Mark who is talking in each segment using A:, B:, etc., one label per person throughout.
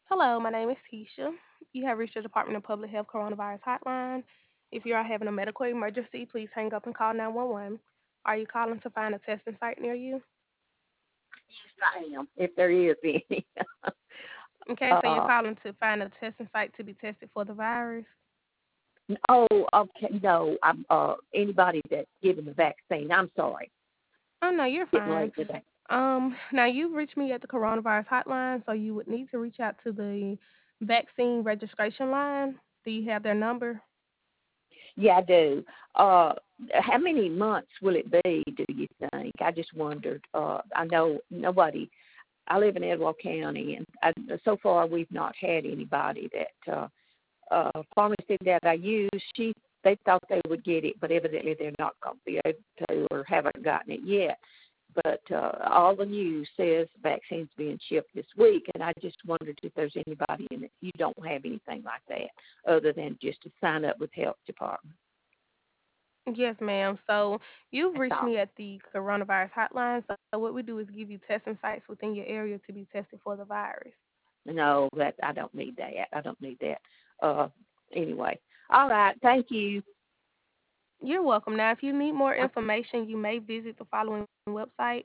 A: Hello, my name is Tisha. You have reached the Department of Public Health Coronavirus Hotline. If you are having a medical emergency, please hang up and call 911. Are you calling to find a testing site near you?
B: Yes, I am, if there is any.
A: Okay, so you're
B: uh,
A: calling to find a testing site to be tested for the virus?
B: oh, okay, no, I'm anybody that's given the vaccine. I'm sorry,
A: Oh, no, you're
B: getting
A: fine.
B: late today.
A: Now you've reached me at the coronavirus hotline, so you would need to reach out to the vaccine registration line. Do you have their number?
B: Yeah, I do. Uh, how many months will it be? Do you think? I just wondered. I know nobody. I live in Edward County, and so far we've not had anybody that pharmacy that I use. They thought they would get it, but evidently they're not going to be able to or haven't gotten it yet. But all the news says the vaccine's being shipped this week, and I just wondered if there's anybody in it. You don't have anything like that other than just to sign up with health department.
A: Yes, ma'am. So you've
B: That's
A: reached
B: all.
A: me at the coronavirus hotline. So what we do is give you testing sites within your area to be tested for the virus.
B: No, that I don't need that. I don't need that. Uh, anyway, all right. Thank you.
A: You're welcome. Now, if you need more
B: Uh,
A: information, you may visit the following websites: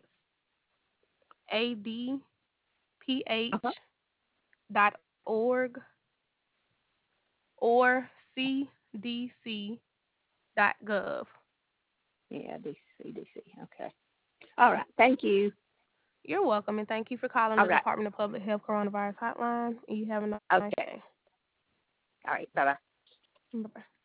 B: uh-huh.
A: adph.org or cdc.gov.
B: Yeah, DC. Okay. All right. Thank you.
A: You're welcome, and thank you for calling
B: All
A: the
B: right.
A: Department of Public Health Coronavirus Hotline. You have a nice day.
B: Okay. All right. Bye bye.
A: Bye bye.